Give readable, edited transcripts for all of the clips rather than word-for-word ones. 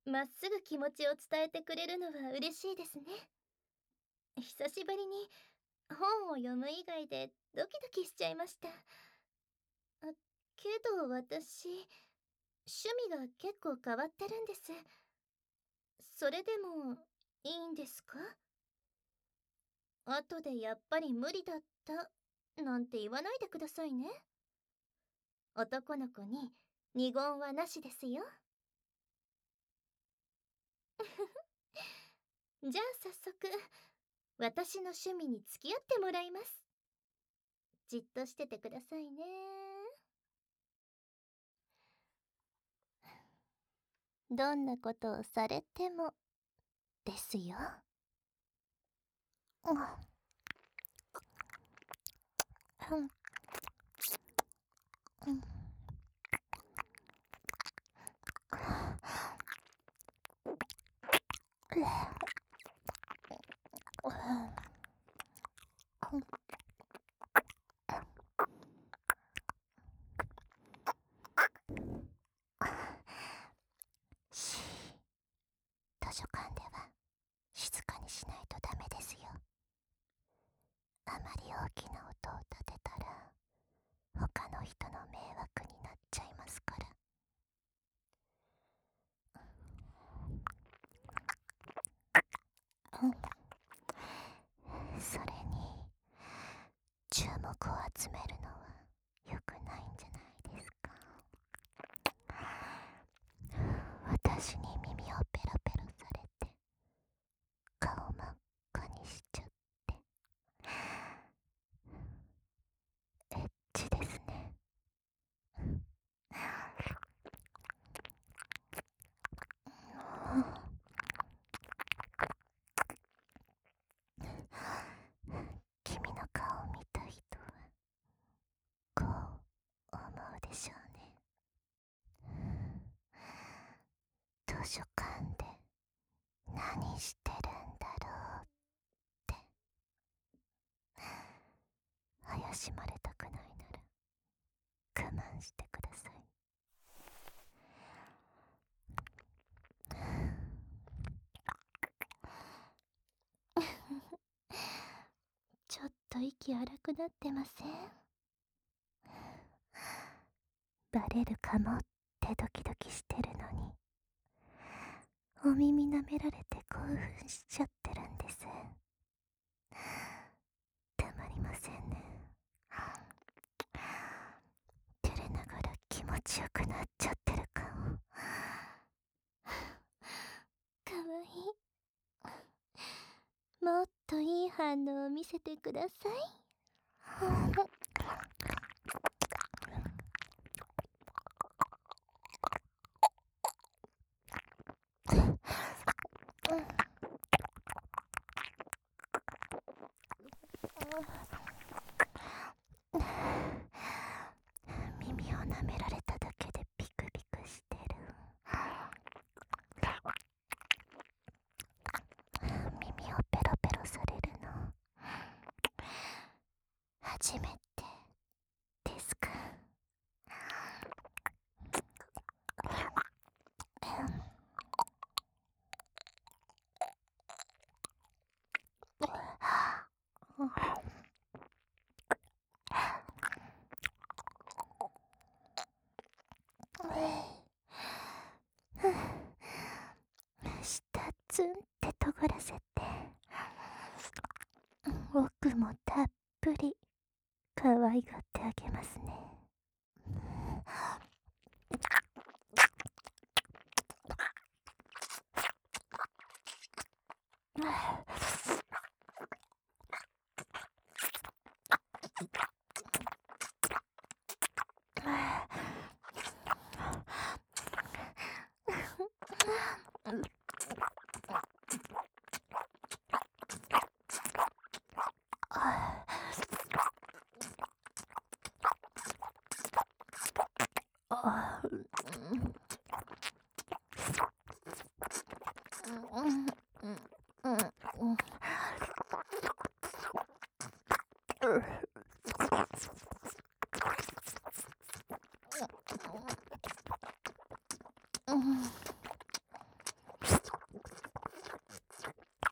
まっすぐ気持ちを伝えてくれるのは嬉しいですね。久しぶりに本を読む以外でドキドキしちゃいました。けど私、趣味が結構変わってるんです。それでもいいんですか？後でやっぱり無理だったなんて言わないでくださいね。男の子に二言はなしですよ。じゃあ早速、私の趣味に付き合ってもらいます。じっとしててくださいね。どんなことをされてもですよ。うんうんうんし図書館では静かにしないとダメですよ。あまり大きな音を立てたら他の人の迷惑になっちゃいますから。うん、それに注目を集めるのは良くないんじゃないですか。私に耳をペロペロされて顔真っ赤にしちゃってエッチですね。君の顔を見た人はこう思うでしょうね。図書館で何してるんだろうって怪しまれたくないなら我慢してください。ちょっと息荒くなってません？バレるかもってドキドキしてるのに、お耳舐められて興奮しちゃってるんです。たまりませんね。照れながら気持ちよくなっちゃってる顔。かわいい。もっといい反応を見せてください。耳を舐められただけでビクビクしてる。耳をペロペロされるの初めてですか？舌ツンって尖らせて奥もたっぷり可愛がってあげますね。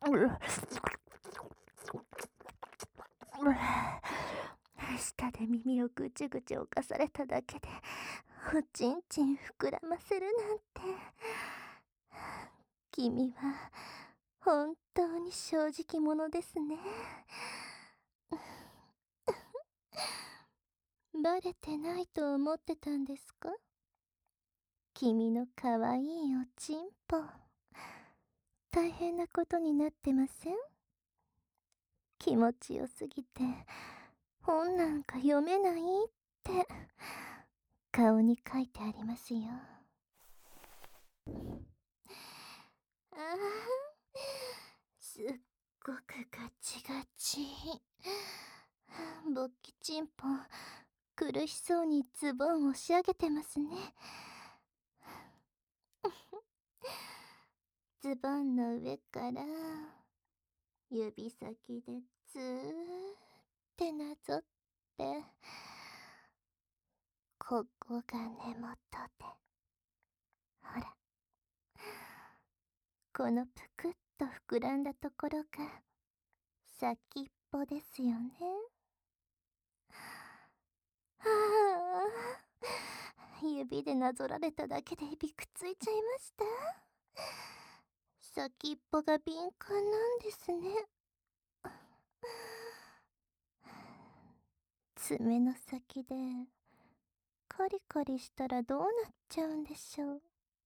舌で耳をぐちぐち侵されただけでおちんちん膨らませるなんて。君は本当に正直者ですね。バレてないと思ってたんですか？君の可愛いおちんぽ。大変なことになってません？気持ちよすぎて本なんか読めないって顔に書いてありますよ。ああ、すっごくガチガチ。勃起チンポ苦しそうにズボン押し上げてますね。ズボンの上から指先でずーってなぞって、ここが根元で、ほら、このぷくっと膨らんだところが先っぽですよね。はあ、指でなぞられただけでびくついちゃいました。先っぽが敏感なんですね。爪の先でカリカリしたらどうなっちゃうんでしょう。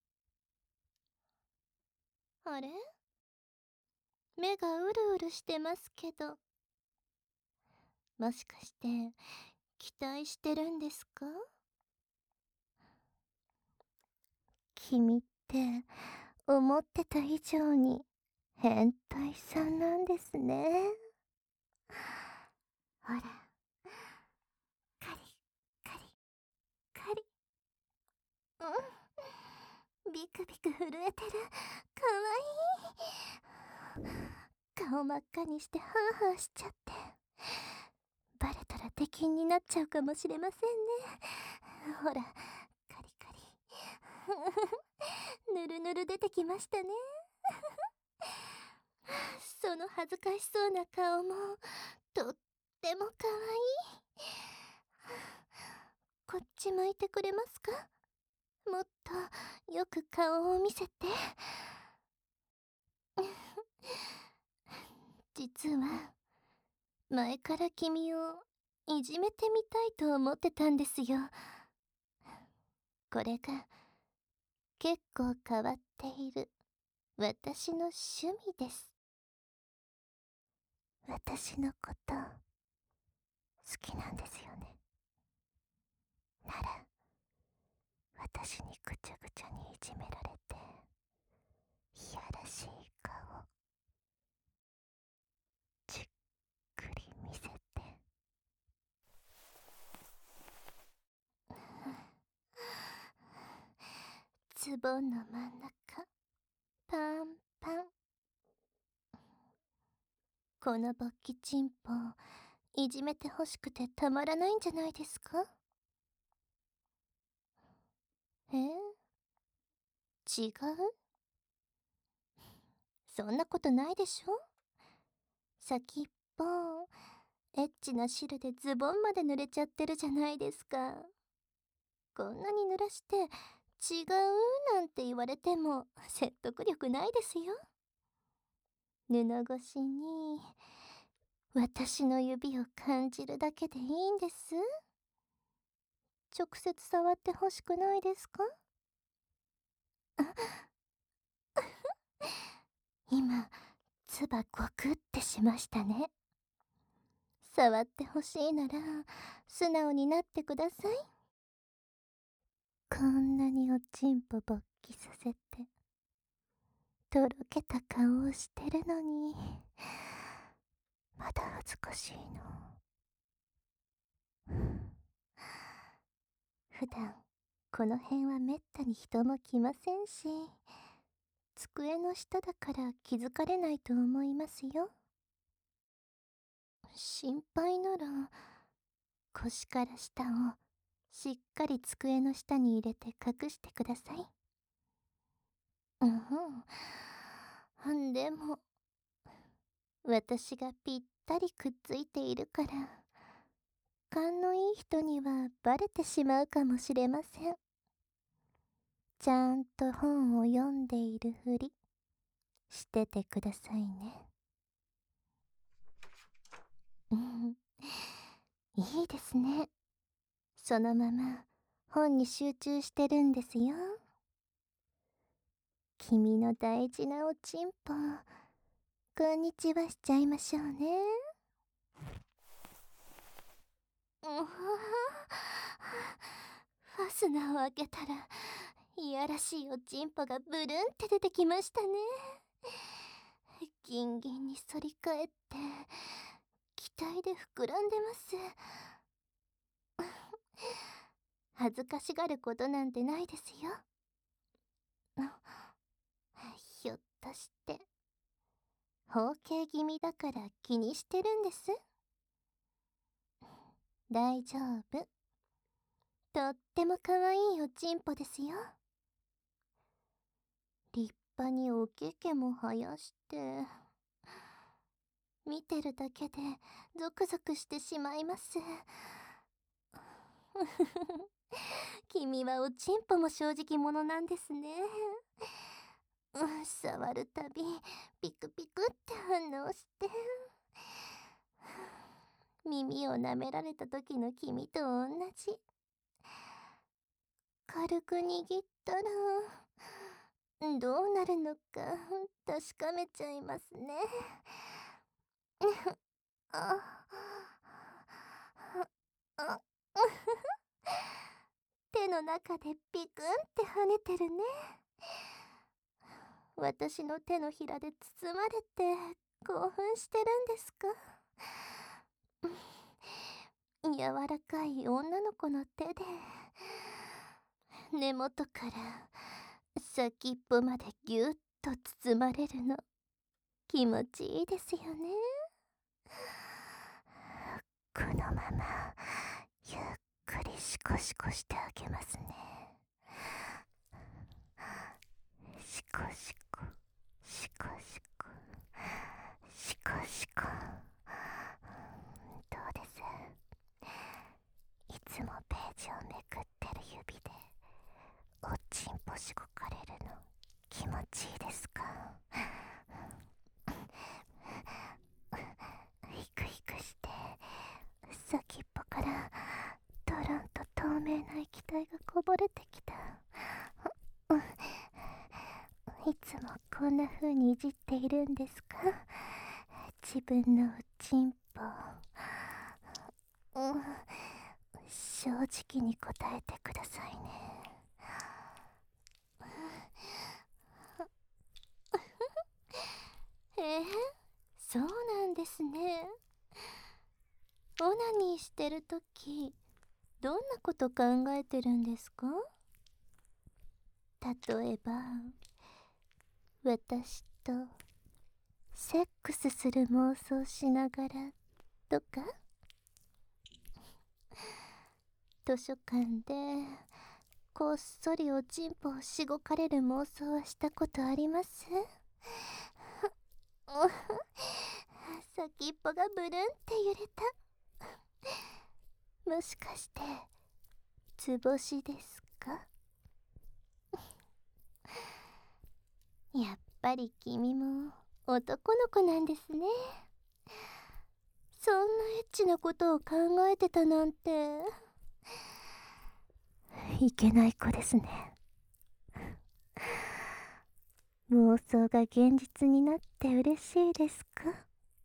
あれ、目がうるうるしてますけど、もしかして期待してるんですか？君って思ってた以上に変態さんなんですね。ほら、カリカリカリ。うん、ビクビク震えてる。かわいい。顔真っ赤にしてハーハーしちゃって、バレたら敵になっちゃうかもしれませんね。ほら、カリカリ。ぬるぬる出てきましたね。その恥ずかしそうな顔もとってもかわいい。こっち向いてくれますか？もっとよく顔を見せて。実は前から君をいじめてみたいと思ってたんですよ。これが結構変わっている私の趣味です。私のこと好きなんですよね。なら私にぐちゃぐちゃにいじめられていやらしい顔じっくり見せて。ズボンの真ん中パンパン。この勃起チンポいじめてほしくてたまらないんじゃないですか？違う？そんなことないでしょ。先っぽエッチな汁でズボンまで濡れちゃってるじゃないですか。こんなに濡らして違うなんて言われても説得力ないですよ。布越しに私の指を感じるだけでいいんです。直接触ってほしくないですか？今唾ゴクってしましたね。触ってほしいなら素直になってください。こんなにおちんぽ勃起させてとろけた顔をしてるのにまだ恥ずかしいの。普段この辺はめったに人も来ませんし、机の下だから気づかれないと思いますよ。心配なら腰から下をしっかり机の下に入れて隠してください。うん、でも私がぴったりくっついているから、勘のいい人にはバレてしまうかもしれません。ちゃんと本を読んでいるふりしててくださいね。うん、いいですね。そのまま本に集中してるんですよ。君の大事なおちんぽ、こんにちはしちゃいましょうね。ファスナーを開けたら、いやらしいおちんぽがブルンって出てきましたね。ギンギンに反り返って、期待で膨らんでます。恥ずかしがることなんてないですよ。ひょっとして、包茎気味だから気にしてるんです。大丈夫。とっても可愛いおちんぽですよ。立派におけけも生やして、見てるだけでゾクゾクしてしまいます。君はおちんぽも正直者なんですね。触るたびピクピクって反応して、耳を舐められた時の君と同じ。軽く握ったらどうなるのか確かめちゃいますね。ああ手の中でピクンって跳ねてるね。私の手のひらで包まれて興奮してるんですか？柔らかい女の子の手で根元から先っぽまでぎゅっと包まれるの気持ちいいですよね。このままゆっくりシコシコしてあげますね。シコシコシコシコシコシコ。どうです？いつもページをめくってる指でおちんぽしごかれるの気持ちいいですか？ヒクヒクして先っぽからドロンと透明な液体がこぼれてきた。いつもこんな風にいじっているんですか？自分のおちんぽ。正直に答えてくださいね。そうなんですね。オナニーしてるとき、どんなこと考えてるんですか？例えば、私とセックスする妄想しながらとか、図書館でこっそりおちんぽをしごかれる妄想はしたことあります？先っぽがブルンって揺れた。もしかしてつぼしですか？やっぱり君も男の子なんですね。そんなエッチなことを考えてたなんて。いけない子ですね。妄想が現実になって嬉しいですか？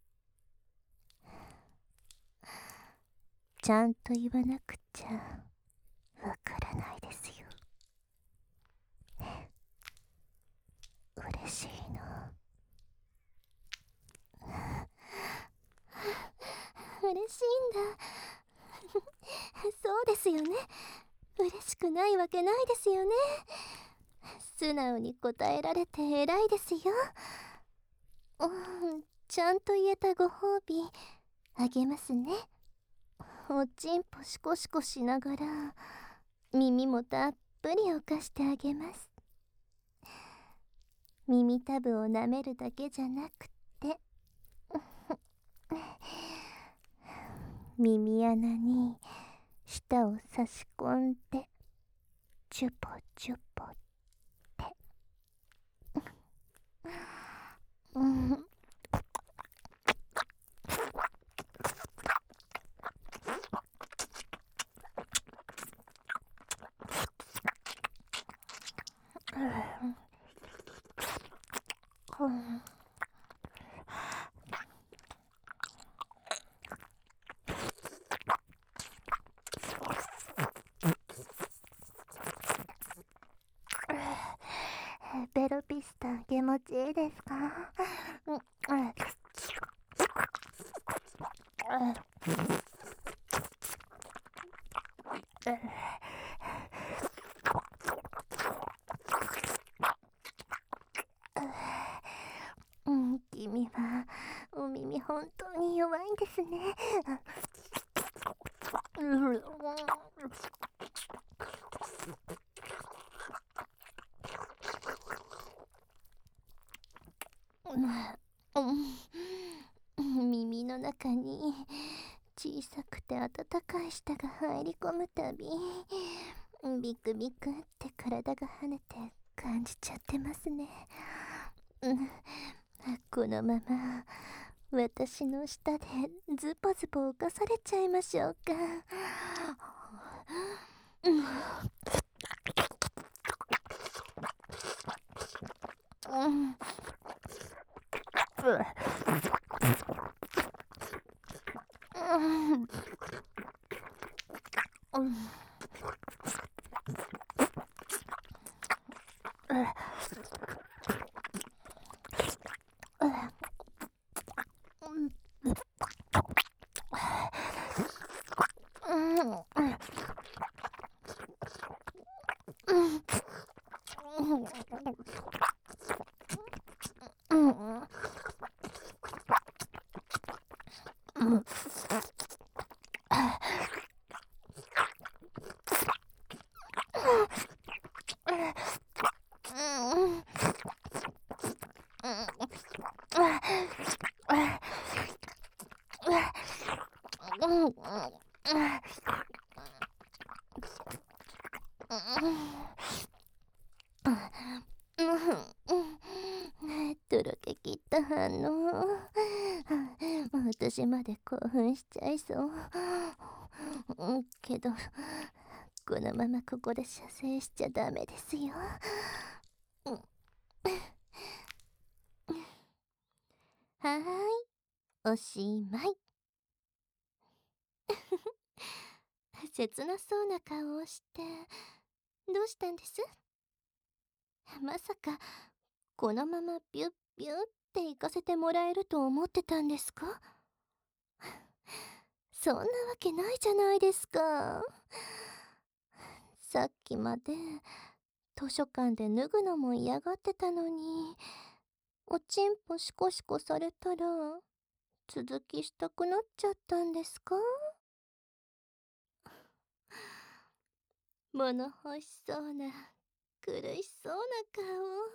ちゃんと言わなくちゃわからないですよ。ね、嬉しいの。嬉しいんだ。そうですよね。嬉しくないわけないですよね。素直に答えられて偉いですよ。ちゃんと言えたご褒美あげますね。おちんぽシコシコしながら耳もたっぷりをかしてあげます。耳たぶを舐めるだけじゃなくて耳穴に舌を差し込んでチュポチュポって。うん。ベロピスタ気持ちいいですか？君はお耳本当に弱いんですね。耳の中に小さくて温かい舌が入り込むたび、ビクビクって体が跳ねて感じちゃってますね。このまま私の舌でズポズポ犯されちゃいましょうか。とろけきった反応。私まで興奮しちゃいそう。けどこのままここで射精しちゃダメですよ。はーい、おしまい。切なそうな顔をして、どうしたんです？まさかこのままビュッビュッって行かせてもらえると思ってたんですか？そんなわけないじゃないですか。さっきまで図書館で脱ぐのも嫌がってたのに、おちんぽシコシコされたら続きしたくなっちゃったんですか？物欲しそうな苦しそうな顔。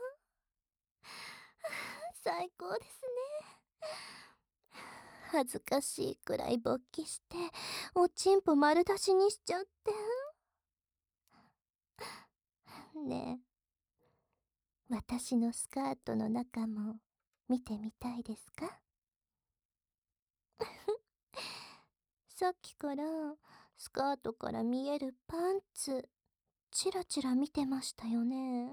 最高ですね。恥ずかしいくらい勃起しておちんぽ丸出しにしちゃって。ねえ、私のスカートの中も見てみたいですか？さっきからスカートから見えるパンツチラチラ見てましたよね。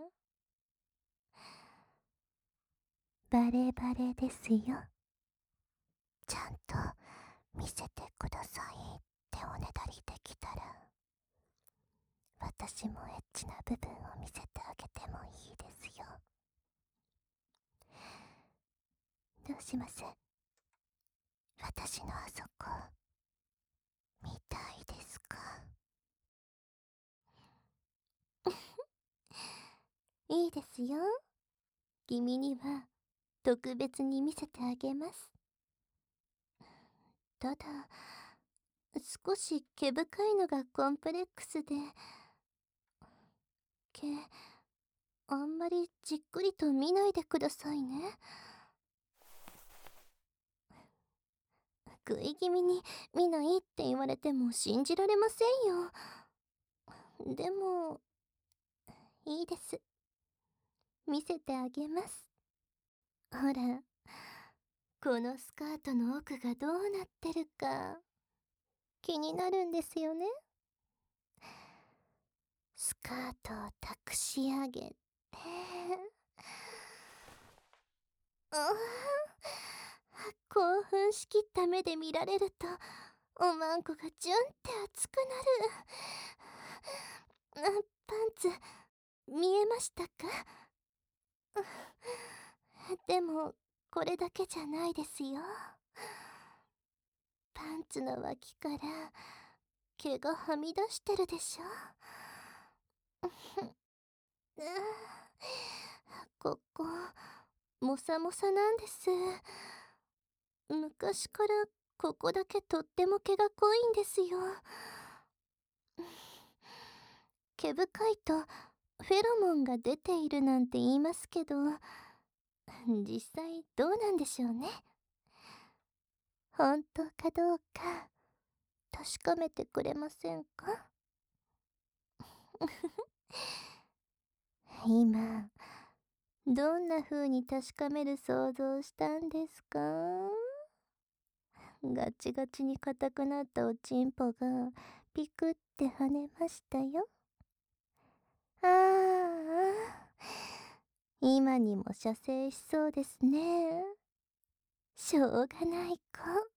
バレバレですよ。ちゃんと見せてくださいっておねだりできたら、私もエッチな部分を見せてあげてもいいですよ。どうします？私のあそこ見たいですか？いいですよ。君には特別に見せてあげます。ただ少し毛深いのがコンプレックスで、毛あんまりじっくりと見ないでくださいね。 食い気味に見ないって言われても信じられませんよ。でも、いいです。見せてあげます。ほら、このスカートの奥がどうなってるか、気になるんですよね。スカートを託し上げて、あ興奮しきった目で見られると、おまんこがジュンって熱くなる。パンツ、見えましたか？でも、これだけじゃないですよ。パンツの脇から毛がはみ出してるでしょ。ここ、もさもさなんです。昔からここだけとっても毛が濃いんですよ。毛深いとフェロモンが出ているなんて言いますけど、実際どうなんでしょうね。本当かどうか確かめてくれませんか？今、どんな風に確かめる想像をしたんですか？ガチガチに硬くなったおちんぽがピクって跳ねましたよ。ああ、今にも射精しそうですね。しょうがない子。